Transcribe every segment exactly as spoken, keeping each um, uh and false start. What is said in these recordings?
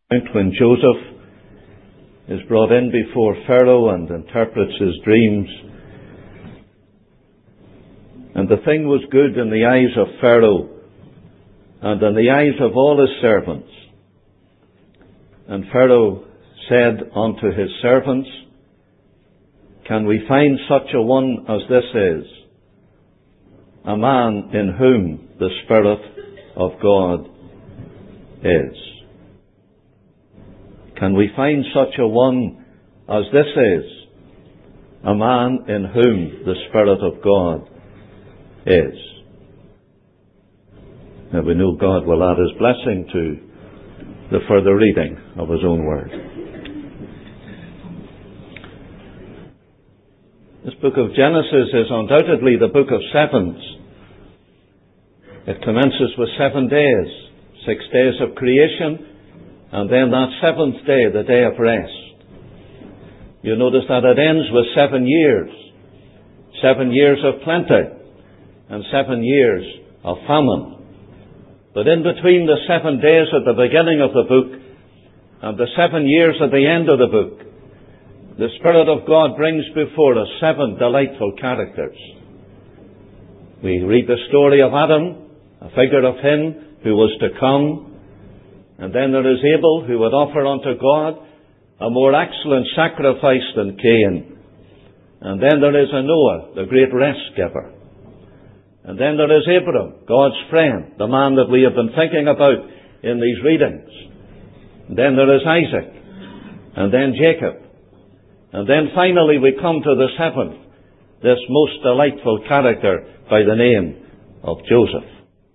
When Joseph is brought in before Pharaoh and interprets his dreams, and the thing was good in the eyes of Pharaoh and in the eyes of all his servants. And Pharaoh said unto his servants, Can we find such a one as this is, a man in whom the Spirit of God is? Can we find such a one as this is, a man in whom the Spirit of God is? Now we know God will add His blessing to the further reading of His own Word. This book of Genesis is undoubtedly the book of sevens. It commences with seven days, six days of creation, and then that seventh day, the day of rest. You notice that it ends with seven years. Seven years of plenty and seven years of famine. But in between the seven days at the beginning of the book and the seven years at the end of the book, the Spirit of God brings before us seven delightful characters. We read the story of Adam, a figure of him who was to come. And then there is Abel, who would offer unto God a more excellent sacrifice than Cain. And then there is a Noah, the great rest giver. And then there is Abraham, God's friend, the man that we have been thinking about in these readings. And then there is Isaac. And then Jacob. And then finally we come to the seventh, this most delightful character by the name of Joseph.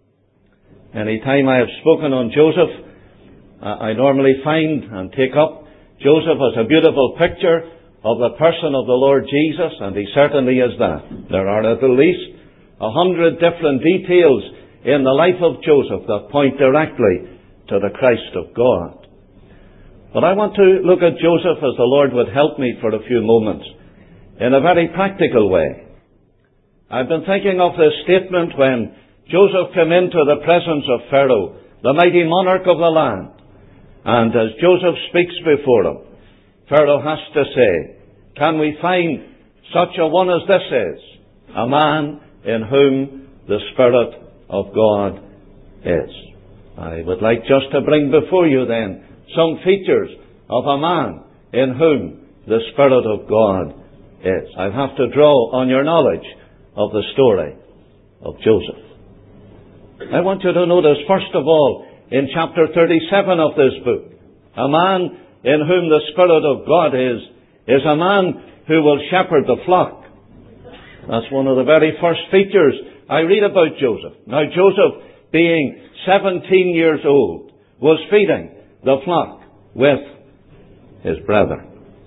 Any time I have spoken on Joseph, I normally find and take up Joseph as a beautiful picture of the person of the Lord Jesus, and he certainly is that. There are at the least a hundred different details in the life of Joseph that point directly to the Christ of God. But I want to look at Joseph as the Lord would help me for a few moments, in a very practical way. I've been thinking of this statement when Joseph came into the presence of Pharaoh, the mighty monarch of the land. And as Joseph speaks before him, Pharaoh has to say, Can we find such a one as this is, a man in whom the Spirit of God is? I would like just to bring before you then some features of a man in whom the Spirit of God is. I have to draw on your knowledge of the story of Joseph. I want you to notice, first of all, in chapter thirty-seven of this book, a man in whom the Spirit of God is, is a man who will shepherd the flock. That's one of the very first features I read about Joseph. Now, Joseph, being seventeen years old, was feeding the flock with his brethren.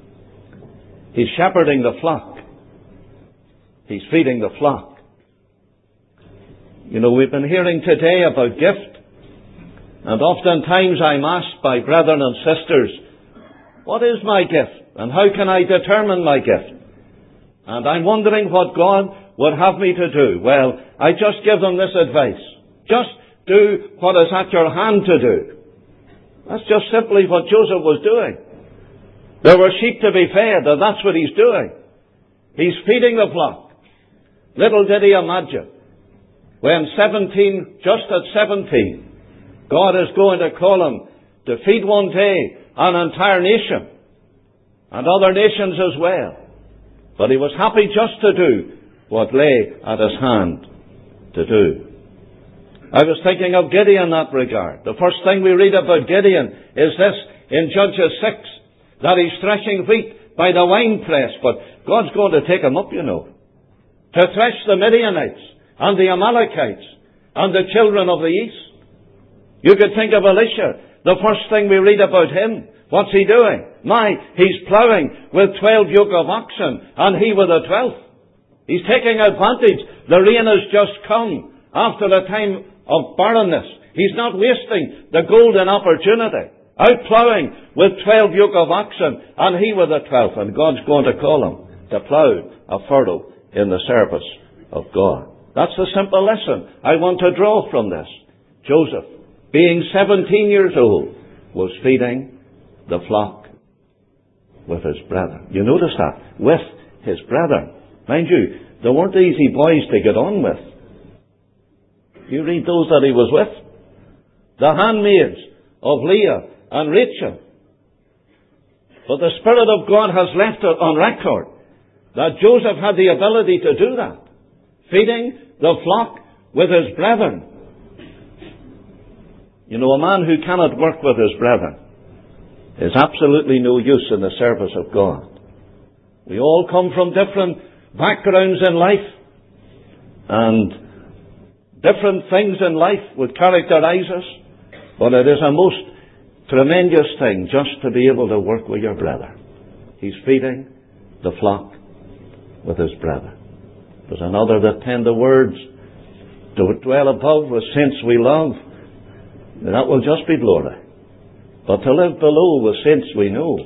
He's shepherding the flock. He's feeding the flock. You know, we've been hearing today about gift. And oftentimes I'm asked by brethren and sisters, what is my gift? And how can I determine my gift? And I'm wondering what God would have me to do. Well, I just give them this advice. Just do what is at your hand to do. That's just simply what Joseph was doing. There were sheep to be fed, and that's what he's doing. He's feeding the flock. Little did he imagine, when seventeen, just at seventeen, God is going to call him to feed one day an entire nation, and other nations as well. But he was happy just to do what lay at his hand to do. I was thinking of Gideon in that regard. The first thing we read about Gideon is this in Judges six, that he's threshing wheat by the winepress, but God's going to take him up, you know, to thresh the Midianites and the Amalekites and the children of the east. You could think of Elisha. The first thing we read about him, what's he doing? My, he's ploughing with twelve yoke of oxen, and he with a twelfth. He's taking advantage. The rain has just come after the time of barrenness. He's not wasting the golden opportunity. Out ploughing with twelve yoke of oxen, and he with a twelfth. And God's going to call him to plough a furrow in the service of God. That's the simple lesson I want to draw from this. Joseph, being seventeen years old, was feeding the flock with his brethren. You notice that? With his brethren. Mind you, they weren't easy boys to get on with. You read those that he was with. The handmaids of Leah and Rachel. But the Spirit of God has left it on record that Joseph had the ability to do that. Feeding the flock with his brethren. You know, a man who cannot work with his brethren is absolutely no use in the service of God. We all come from different backgrounds in life, and different things in life would characterize us, but it is a most tremendous thing just to be able to work with your brother. He's feeding the flock with his brother. There's another that penned the words, to dwell above with saints we love, that will just be glory. But to live below with saints we know,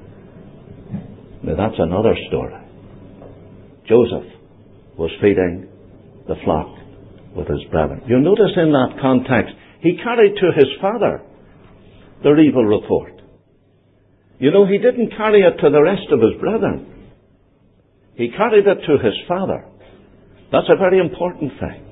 now that's another story. Joseph was feeding the flock with his brethren. You'll notice in that context, he carried to his father their evil report. You know, he didn't carry it to the rest of his brethren. He carried it to his father. That's a very important thing.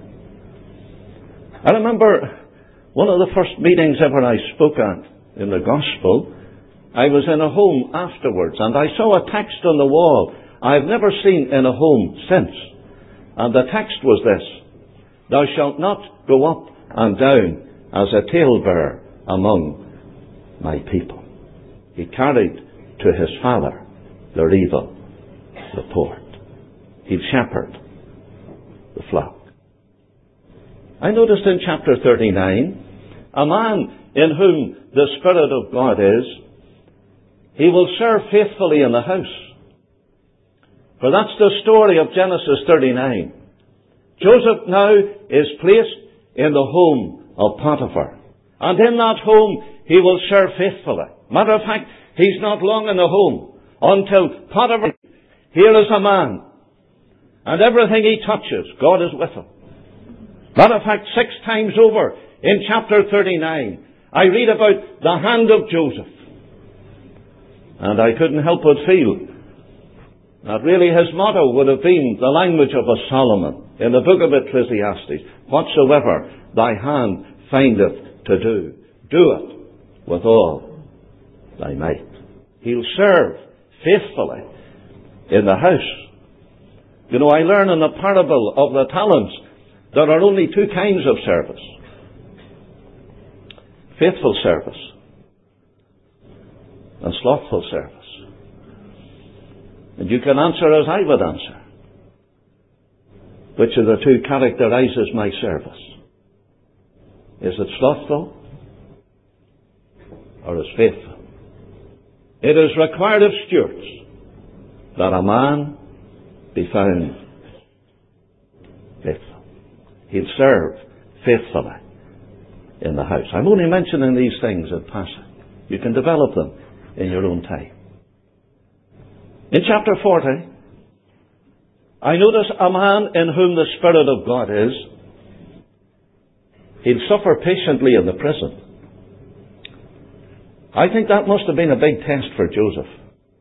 I remember one of the first meetings ever I spoke at in the gospel. I was in a home afterwards, and I saw a text on the wall I've never seen in a home since. And the text was this: Thou shalt not go up and down as a talebearer among my people. He carried to his father their evil report. He'd shepherd the flock. I noticed in chapter thirty-nine, a man in whom the Spirit of God is, he will serve faithfully in the house. For that's the story of Genesis thirty-nine. Joseph now is placed in the home of Potiphar. And in that home, he will serve faithfully. Matter of fact, he's not long in the home until Potiphar, here is a man, and everything he touches, God is with him. Matter of fact, six times over in chapter thirty-nine, I read about the hand of Joseph. And I couldn't help but feel that really his motto would have been the language of a Solomon in the book of Ecclesiastes: whatsoever thy hand findeth to do, do it with all thy might. He'll serve faithfully in the house. You know, I learn in the parable of the talents there are only two kinds of service: faithful service and slothful service. And you can answer as I would answer. Which of the two characterizes my service? Is it slothful or is faithful? It is required of stewards that a man be found faithful. He'll serve faithfully in the house. I'm only mentioning these things in passing. You can develop them in your own time. In chapter forty, I notice a man in whom the Spirit of God is. He'll suffer patiently in the prison. I think that must have been a big test for Joseph.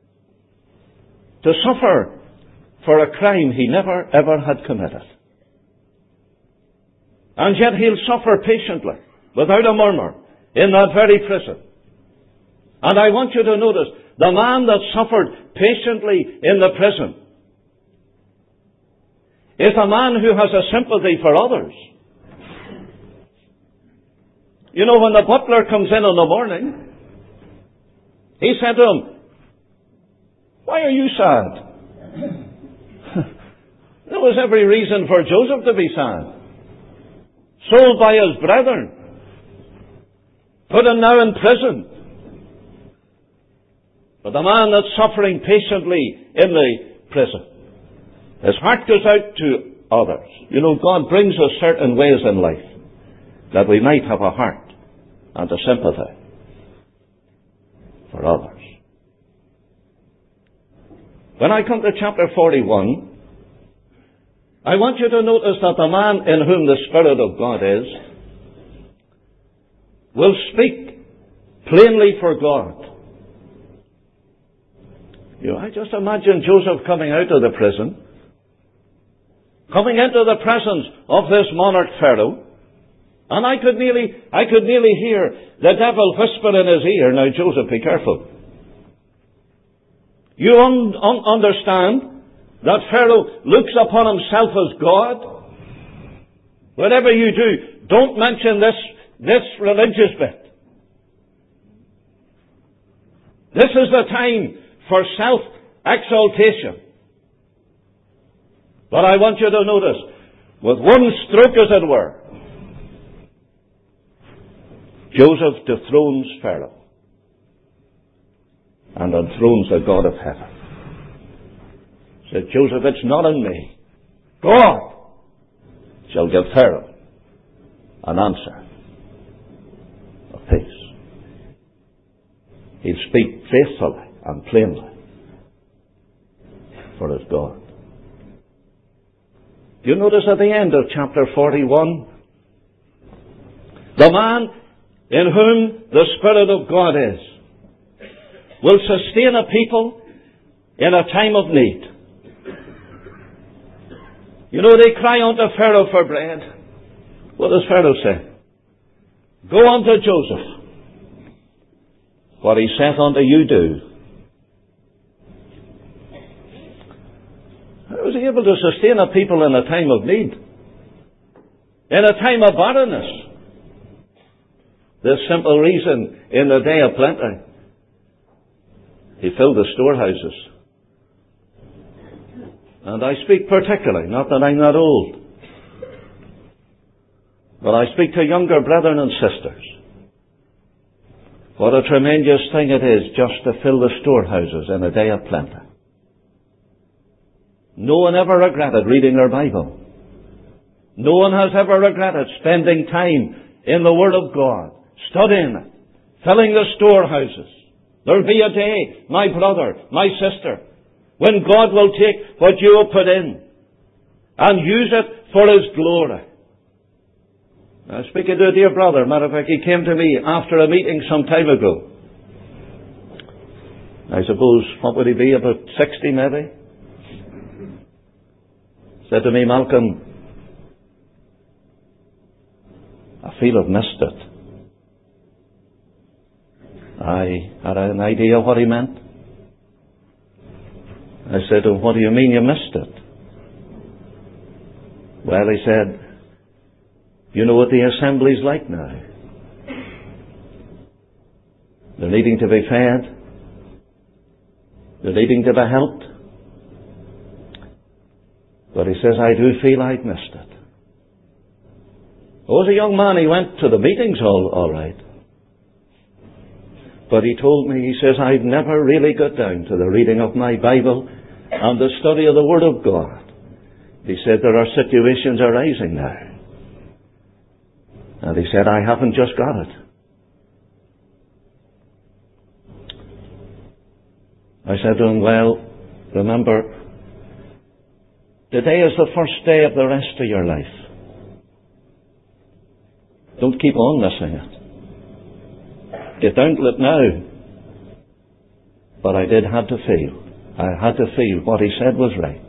To suffer for a crime he never ever had committed. And yet he'll suffer patiently, without a murmur, in that very prison. And I want you to notice, the man that suffered patiently in the prison is a man who has a sympathy for others. You know, when the butler comes in in the morning, he said to him, "Why are you sad?" There was every reason for Joseph to be sad. Sold by his brethren. Put him now in prison. But the man that's suffering patiently in the prison, his heart goes out to others. You know, God brings us certain ways in life that we might have a heart and a sympathy for others. When I come to chapter forty-one, I want you to notice that the man in whom the Spirit of God is will speak plainly for God. You know, I just imagine Joseph coming out of the prison, coming into the presence of this monarch Pharaoh, and I could nearly, I could nearly hear the devil whisper in his ear, "Now, Joseph, be careful. You un- un- understand that Pharaoh looks upon himself as God? Whatever you do, don't mention this, this religious bit. This is the time for self-exaltation." But I want you to notice, with one stroke, as it were, Joseph dethrones Pharaoh and enthrones the God of heaven. Said, "Joseph, it's not in me. God shall give Pharaoh an answer of peace. He'll speak faithfully and plainly for his God." You notice at the end of chapter forty-one, the man in whom the Spirit of God is will sustain a people in a time of need. You know, they cry unto Pharaoh for bread. What does Pharaoh say? "Go unto Joseph. What he saith unto you, do." How was he able to sustain a people in a time of need? In a time of barrenness? This simple reason, in the day of plenty, he filled the storehouses. And I speak particularly, not that I'm not old, but I speak to younger brethren and sisters. What a tremendous thing it is just to fill the storehouses in a day of plenty. No one ever regretted reading their Bible. No one has ever regretted spending time in the Word of God, studying it, filling the storehouses. There'll be a day, my brother, my sister, when God will take what you have put in and use it for His glory. I was speaking to a dear brother, matter of fact, he came to me after a meeting some time ago. I suppose, what would he be, about sixty maybe? Said to me, "Malcolm, I feel I've missed it." I had an idea what he meant. I said to him, "What do you mean you missed it?" Well, he said, "You know what the assembly's like now. They're needing to be fed. They're needing to be helped." But he says, "I do feel I'd missed it." Oh, as a young man, he went to the meetings all, all right. But he told me, he says, "I've never really got down to the reading of my Bible and the study of the Word of God." He said, "There are situations arising now." And he said, "I haven't just got it." I said to him, "Well, remember, today is the first day of the rest of your life. Don't keep on missing it. Get down to it now." But I did have to feel. I had to feel what he said was right.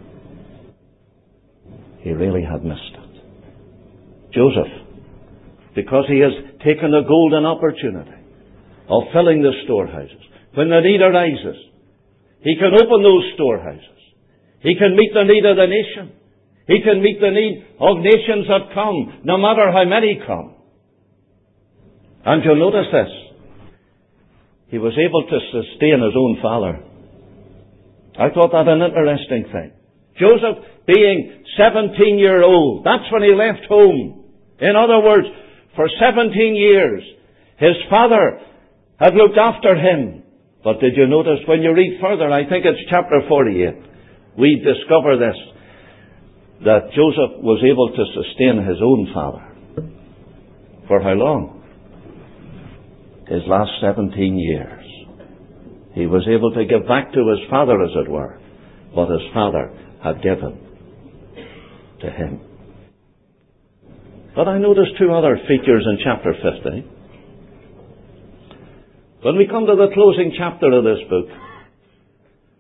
He really had missed it. Joseph, because he has taken the golden opportunity of filling the storehouses. When the need arises, he can open those storehouses. He can meet the need of the nation. He can meet the need of nations that come, no matter how many come. And you'll notice this. He was able to sustain his own father. I thought that an interesting thing. Joseph being seventeen year old, that's when he left home. In other words, for seventeen years, his father had looked after him. But did you notice when you read further, I think it's chapter forty-eight, we discover this, that Joseph was able to sustain his own father. For how long? His last seventeen years. He was able to give back to his father, as it were, what his father had given to him. But I noticed two other features in chapter fifty. When we come to the closing chapter of this book,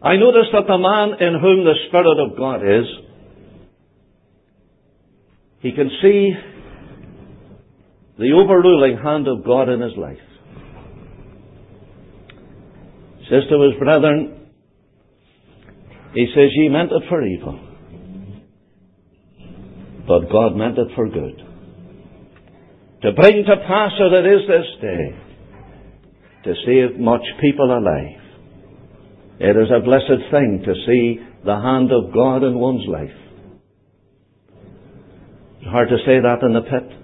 I notice that the man in whom the Spirit of God is, he can see the overruling hand of God in his life. He says to his brethren, he says, ye meant it for evil, but God meant it for good, to bring to pass as it is this day, to save much people alive. It is a blessed thing to see the hand of God in one's life. It's hard to say that in the pit.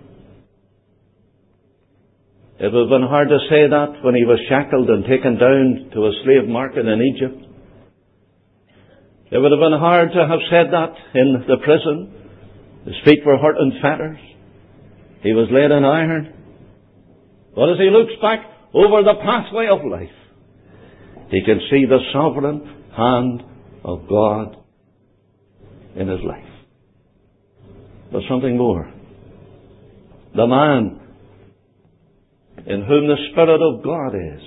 It would have been hard to say that when he was shackled and taken down to a slave market in Egypt. It would have been hard to have said that in the prison. His feet were hurt in fetters. He was laid in iron. But as he looks back over the pathway of life, he can see the sovereign hand of God in his life. But something more. The man in whom the Spirit of God is,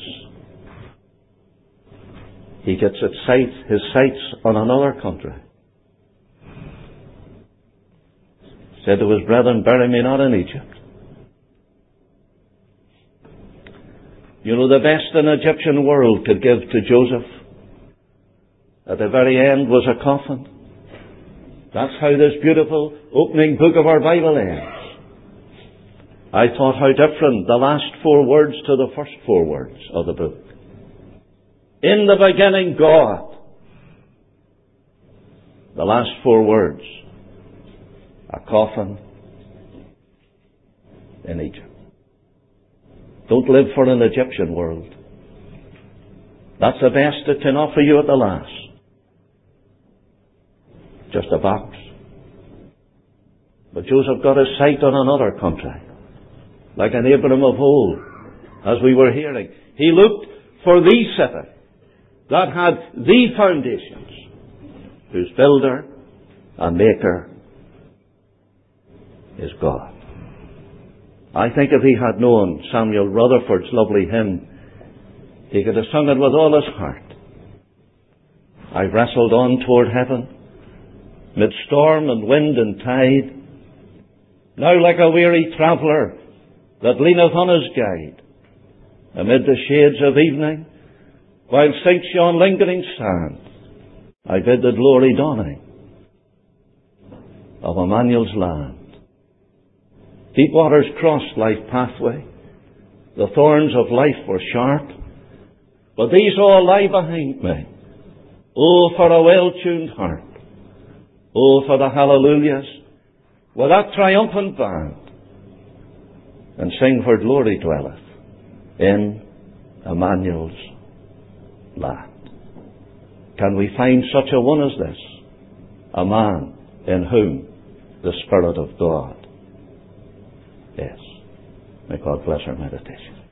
he gets his sight, his sights on another country. He said to his brethren, bury me not in Egypt. You know, the best an Egyptian world could give to Joseph at the very end was a coffin. That's how this beautiful opening book of our Bible ends. I thought how different the last four words to the first four words of the book. In the beginning, God. The last four words, a coffin in Egypt. Don't live for an Egyptian world. That's the best it can offer you at the last. Just a box. But Joseph got his sight on another country, like an Abraham of old, as we were hearing. He looked for the city that had the foundations, whose builder and maker is God. I think if he had known Samuel Rutherford's lovely hymn, he could have sung it with all his heart. I wrestled on toward heaven, mid storm and wind and tide, now like a weary traveller that leaneth on his guide, amid the shades of evening, while sinks yon lingering sand, I bid the glory dawning of Emmanuel's land. Deep waters crossed life pathway, the thorns of life were sharp, but these all lie behind me. Oh, for a well-tuned heart. Oh, for the hallelujahs with that triumphant band, and sing for glory dwelleth in Emmanuel's land. Can we find such a one as this? A man in whom the Spirit of God is. May God bless our meditation.